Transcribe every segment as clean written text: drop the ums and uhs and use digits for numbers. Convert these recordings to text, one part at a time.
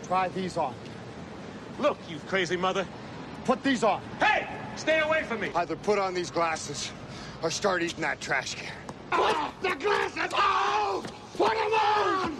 Try these on. Look, you crazy mother. Put these on. Hey! Stay away from me! Either put on these glasses or start eating that trash can. Put the glasses on! Put them on!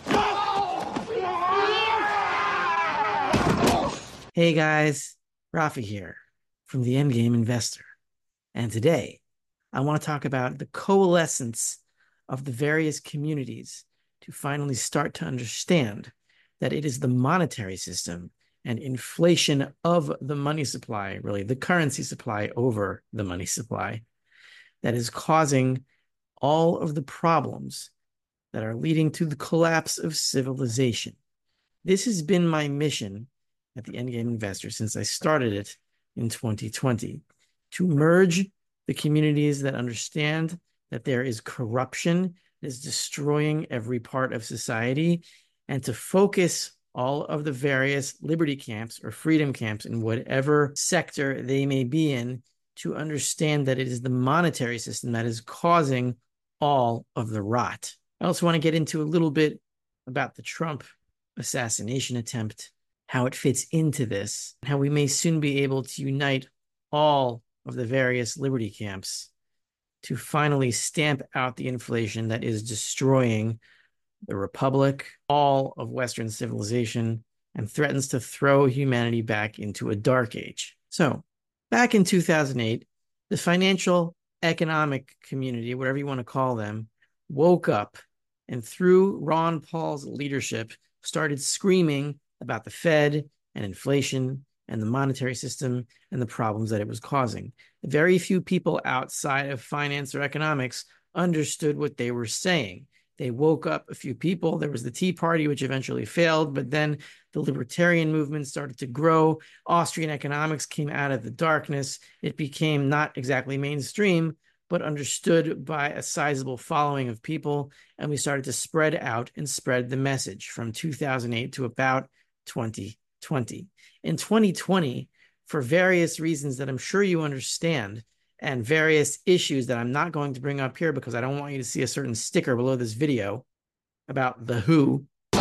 Hey guys, Rafi here from the Endgame Investor. And today, I want to talk about the coalescence of the various communities to finally start to understand that it is the monetary system and inflation of the money supply, really the currency supply over the money supply, that is causing all of the problems that are leading to the collapse of civilization. This has been my mission at the Endgame Investor since I started it in 2020, to merge the communities that understand that there is corruption that is destroying every part of society, and to focus all of the various liberty camps or freedom camps in whatever sector they may be in to understand that it is the monetary system that is causing all of the rot. I also want to get into a little bit about the Trump assassination attempt, how it fits into this, how we may soon be able to unite all of the various liberty camps to finally stamp out the inflation that is destroying the Republic, all of Western civilization, and threatens to throw humanity back into a dark age. So, back in 2008, the financial economic community, whatever you want to call them, woke up and through Ron Paul's leadership started screaming about the Fed and inflation and the monetary system and the problems that it was causing. Very few people outside of finance or economics understood what they were saying. They woke up a few people. There was the Tea Party, which eventually failed, but then the libertarian movement started to grow. Austrian economics came out of the darkness. It became not exactly mainstream, but understood by a sizable following of people. And we started to spread out and spread the message from 2008 to about 2020. In 2020, for various reasons that I'm sure you understand, and various issues that I'm not going to bring up here because I don't want you to see a certain sticker below this video about the WHO.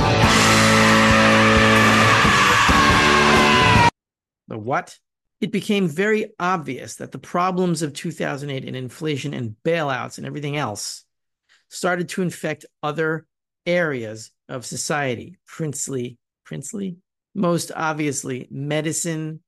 The what? It became very obvious that the problems of 2008 in inflation and bailouts and everything else started to infect other areas of society. Princely, most obviously medicine,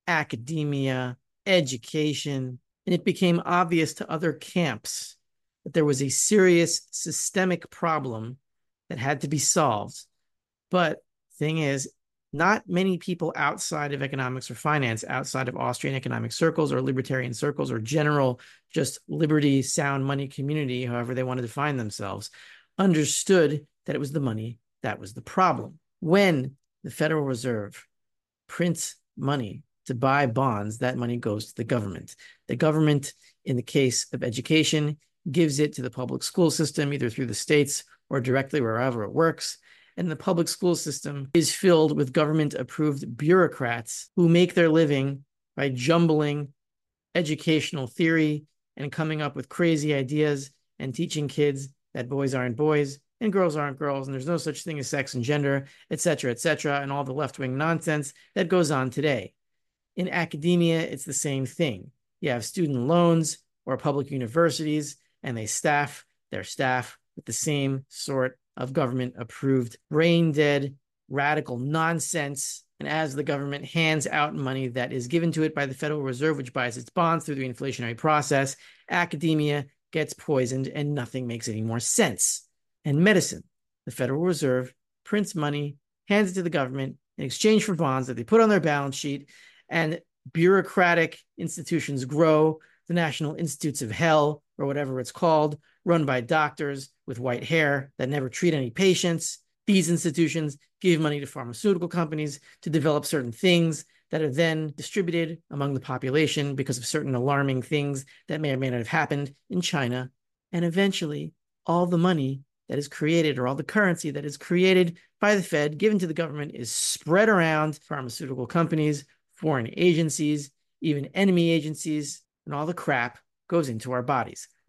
academia, education. And it became obvious to other camps that there was a serious systemic problem that had to be solved. But the thing is, not many people outside of economics or finance, outside of Austrian economic circles or libertarian circles or general just liberty, sound money community, however they want to define themselves, understood that it was the money that was the problem. When the Federal Reserve prints money to buy bonds, that money goes to the government. The government, in the case of education, gives it to the public school system, either through the states or directly wherever it works. And the public school system is filled with government-approved bureaucrats who make their living by jumbling educational theory and coming up with crazy ideas and teaching kids that boys aren't boys and girls aren't girls, and there's no such thing as sex and gender, et cetera, and all the left-wing nonsense that goes on today. In academia, it's the same thing. You have student loans or public universities, and they staff their staff with the same sort of government-approved, brain-dead, radical nonsense. And as the government hands out money that is given to it by the Federal Reserve, which buys its bonds through the inflationary process, academia gets poisoned and nothing makes any more sense. And medicine, the Federal Reserve prints money, hands it to the government in exchange for bonds that they put on their balance sheet, and bureaucratic institutions grow. The National Institutes of Hell, or whatever it's called, run by doctors with white hair that never treat any patients. These institutions give money to pharmaceutical companies to develop certain things that are then distributed among the population because of certain alarming things that may or may not have happened in China. And eventually, all the money that is created, or all the currency that is created by the Fed, given to the government, is spread around pharmaceutical companies, foreign agencies, even enemy agencies, and all the crap goes into our bodies.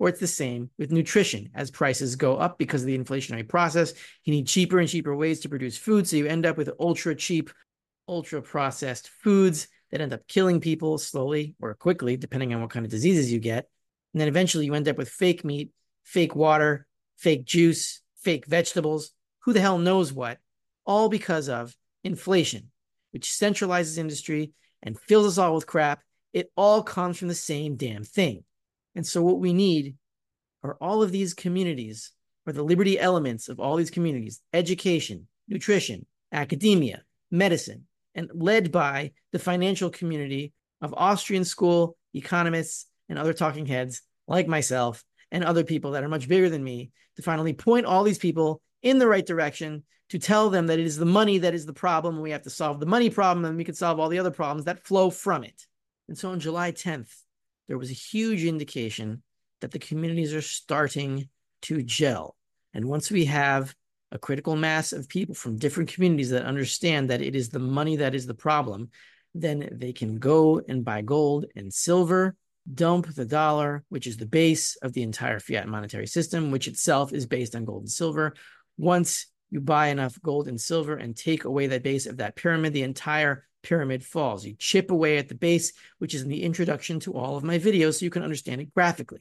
Or it's the same with nutrition. As prices go up because of the inflationary process, you need cheaper and cheaper ways to produce food. So you end up with ultra cheap, ultra processed foods that end up killing people slowly or quickly, depending on what kind of diseases you get. And then eventually you end up with fake meat, fake water, fake juice, fake vegetables, who the hell knows what, all because of inflation, which centralizes industry and fills us all with crap. It all comes from the same damn thing. And so what we need are all of these communities, or the liberty elements of all these communities, education, nutrition, academia, medicine, and led by the financial community of Austrian school economists and other talking heads like myself and other people that are much bigger than me, to finally point all these people in the right direction, to tell them that it is the money that is the problem, and we have to solve the money problem, and we can solve all the other problems that flow from it. And so on July 10th, there was a huge indication that the communities are starting to gel. And once we have a critical mass of people from different communities that understand that it is the money that is the problem, then they can go and buy gold and silver, dump the dollar, which is the base of the entire fiat monetary system, which itself is based on gold and silver. Once you buy enough gold and silver and take away the base of that pyramid, the entire pyramid falls. You chip away at the base, which is in the introduction to all of my videos, so you can understand it graphically.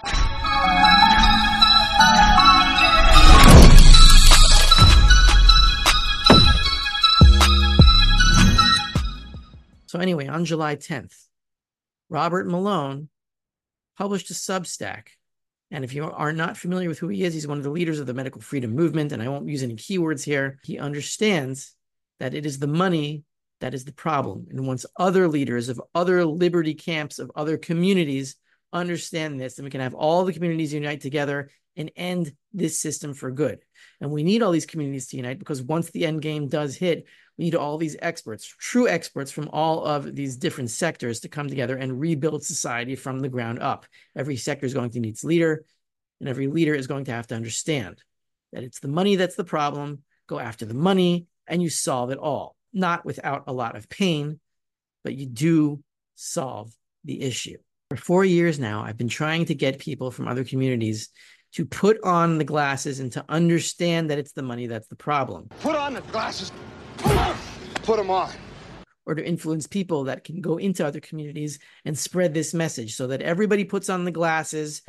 So anyway, on July 10th, Robert Malone published a Substack. And if you are not familiar with who he is, he's one of the leaders of the medical freedom movement, and I won't use any keywords here. He understands that it is the money that is the problem. And once other leaders of other liberty camps, of other communities understand this, then we can have all the communities unite together and end this system for good. And we need all these communities to unite, because once the end game does hit, we need all these experts, true experts from all of these different sectors, to come together and rebuild society from the ground up. Every sector is going to need its leader, and every leader is going to have to understand that it's the money that's the problem. Go after the money and you solve it all. Not without a lot of pain, but you do solve the issue. For 4 years now, I've been trying to get people from other communities to put on the glasses and to understand that it's the money that's the problem. Put on the glasses. Put them on. Or to influence people that can go into other communities and spread this message so that everybody puts on the glasses.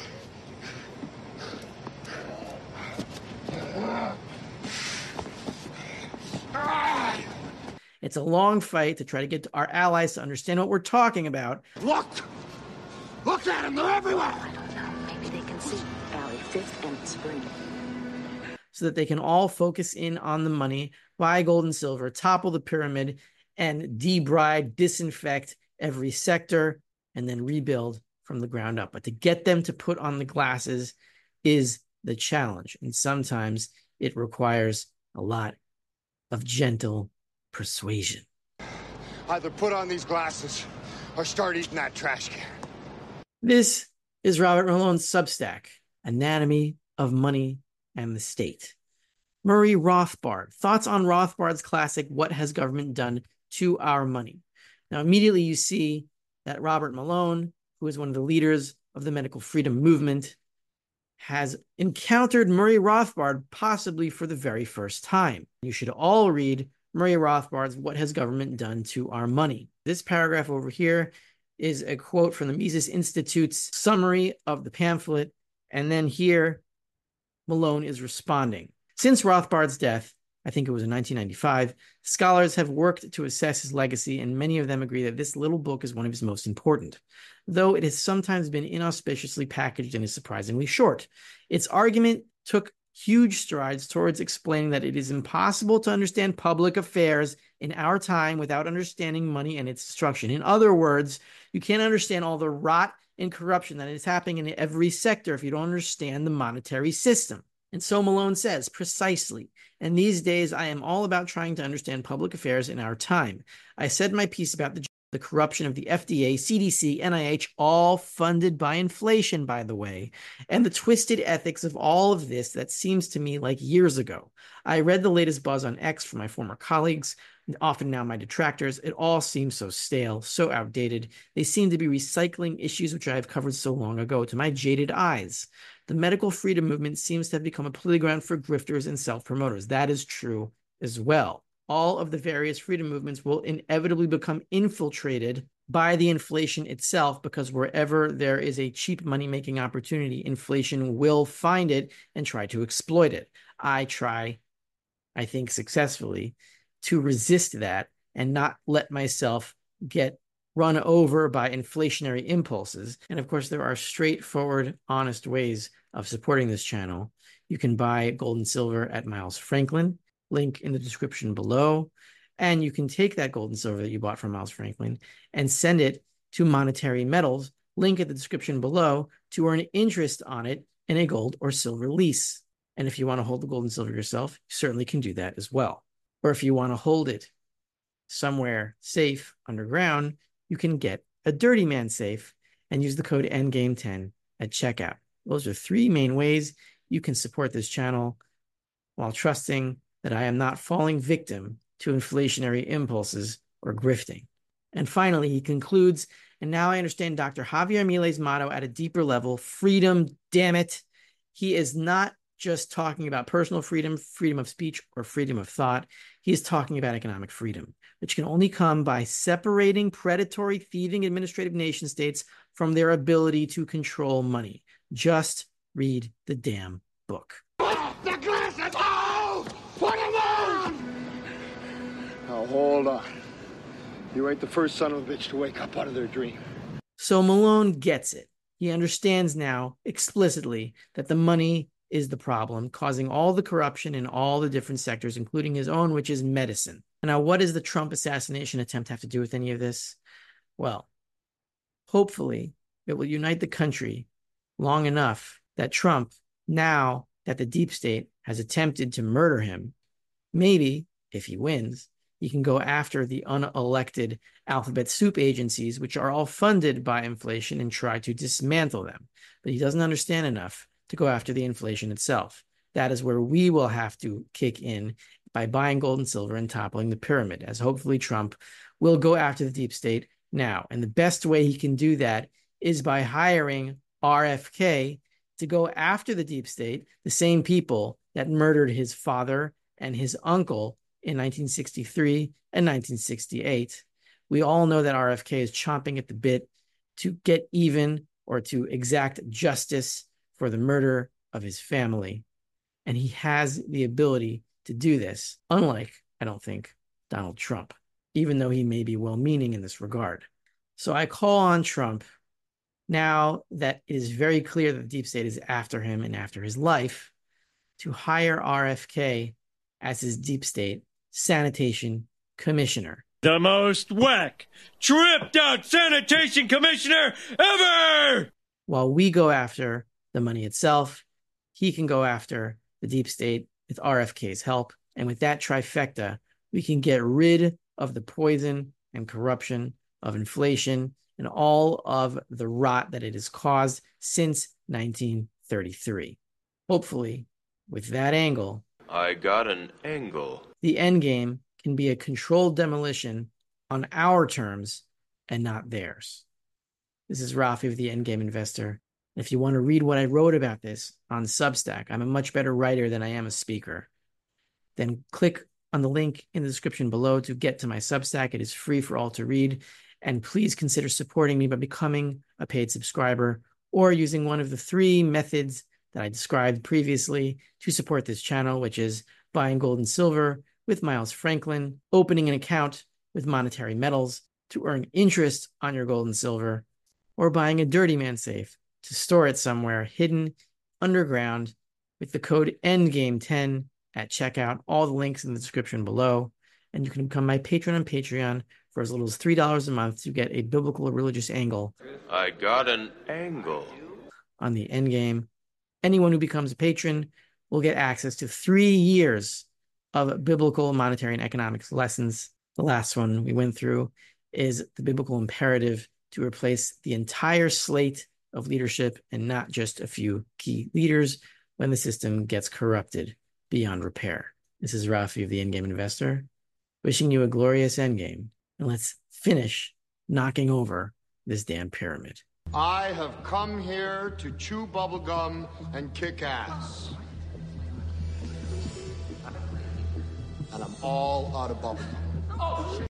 It's a long fight to try to get our allies to understand what we're talking about. Look! Look at them, they're everywhere! Maybe they can see Valley 5th and Spring. So that they can all focus in on the money, buy gold and silver, topple the pyramid, and debride, disinfect every sector, and then rebuild from the ground up. But to get them to put on the glasses is the challenge. And sometimes it requires a lot of gentle persuasion. Either put on these glasses or start eating that trash can. This is Robert Malone's Substack, Anatomy of Money and the State. Murray Rothbard, thoughts on Rothbard's classic, What Has Government Done to Our Money? Now, immediately you see that Robert Malone, who is one of the leaders of the medical freedom movement, has encountered Murray Rothbard possibly for the very first time. You should all read Murray Rothbard's What Has Government Done to Our Money? This paragraph over here is a quote from the Mises Institute's summary of the pamphlet. And then here, Malone is responding. Since Rothbard's death, I think it was in 1995, scholars have worked to assess his legacy, and many of them agree that this little book is one of his most important, though it has sometimes been inauspiciously packaged and is surprisingly short. Its argument took huge strides towards explaining that it is impossible to understand public affairs in our time without understanding money and its destruction. In other words, you can't understand all the rot and corruption that is happening in every sector if you don't understand the monetary system. And so Malone says, precisely. And these days, I am all about trying to understand public affairs in our time. I said my piece about the the corruption of the FDA, CDC, NIH, all funded by inflation, by the way, and the twisted ethics of all of this that seems to me like years ago. I read the latest buzz on X from my former colleagues, often now my detractors. It all seems so stale, so outdated. They seem to be recycling issues which I have covered so long ago to my jaded eyes. The medical freedom movement seems to have become a playground for grifters and self-promoters. That is true as well. All of the various freedom movements will inevitably become infiltrated by the inflation itself, because wherever there is a cheap money-making opportunity, inflation will find it and try to exploit it. I think successfully, to resist that and not let myself get run over by inflationary impulses. And of course, there are straightforward, honest ways of supporting this channel. You can buy gold and silver at Miles Franklin, link in the description below. And you can take that gold and silver that you bought from Miles Franklin and send it to Monetary Metals, link in the description below, to earn interest on it in a gold or silver lease. And if you want to hold the gold and silver yourself, you certainly can do that as well. Or if you want to hold it somewhere safe underground, you can get a Dirty Man safe and use the code ENDGAME10 at checkout. Those are three main ways you can support this channel while trusting that I am not falling victim to inflationary impulses or grifting. And finally, he concludes, and now I understand Dr. Javier Milei's motto at a deeper level: freedom, damn it. He is not just talking about personal freedom, freedom of speech, or freedom of thought. He is talking about economic freedom, which can only come by separating predatory, thieving administrative nation states from their ability to control money. Just read the damn book. The glasses! Oh! Put them on! Now, hold on. You ain't the first son of a bitch to wake up out of their dream. So Malone gets it. He understands now explicitly that the money is the problem, causing all the corruption in all the different sectors, including his own, which is medicine. And now, what does the Trump assassination attempt have to do with any of this? Well, hopefully it will unite the country long enough that Trump, now that the deep state has attempted to murder him, maybe, if he wins, he can go after the unelected alphabet soup agencies, which are all funded by inflation, and try to dismantle them. But he doesn't understand enough to go after the inflation itself. That is where we will have to kick in by buying gold and silver and toppling the pyramid, as hopefully Trump will go after the deep state now. And the best way he can do that is by hiring RFK to go after the deep state, the same people that murdered his father and his uncle in 1963 and 1968. We all know that RFK is chomping at the bit to get even or to exact justice for the murder of his family. And he has the ability to do this, unlike, I don't think, Donald Trump, even though he may be well-meaning in this regard. So I call on Trump, now that it is very clear that the deep state is after him and after his life, to hire RFK as his deep state sanitation commissioner. The most whack, tripped out sanitation commissioner ever! While we go after the money itself, he can go after the deep state with RFK's help. And with that trifecta, we can get rid of the poison and corruption of inflation and all of the rot that it has caused since 1933. Hopefully, with that angle, I got an angle. The end game can be a controlled demolition on our terms and not theirs. This is Rafi of the Endgame Investor. If you want to read what I wrote about this on Substack, I'm a much better writer than I am a speaker. Then click on the link in the description below to get to my Substack. It is free for all to read. And please consider supporting me by becoming a paid subscriber or using one of the three methods that I described previously to support this channel, which is buying gold and silver with Miles Franklin, opening an account with Monetary Metals to earn interest on your gold and silver, or buying a Dirty Man safe to store it somewhere hidden underground with the code ENDGAME10 at checkout. All the links in the description below. And you can become my patron on Patreon for as little as $3 a month to get a biblical or religious angle. I got an angle On the Endgame. Anyone who becomes a patron will get access to 3 years of biblical, monetary, and economics lessons. The last one we went through is the biblical imperative to replace the entire slate of leadership and not just a few key leaders when the system gets corrupted beyond repair. This is Rafi of the Endgame Investor, wishing you a glorious endgame, and let's finish knocking over this damn pyramid. I have come here to chew bubblegum and kick ass. And I'm all out of bubblegum.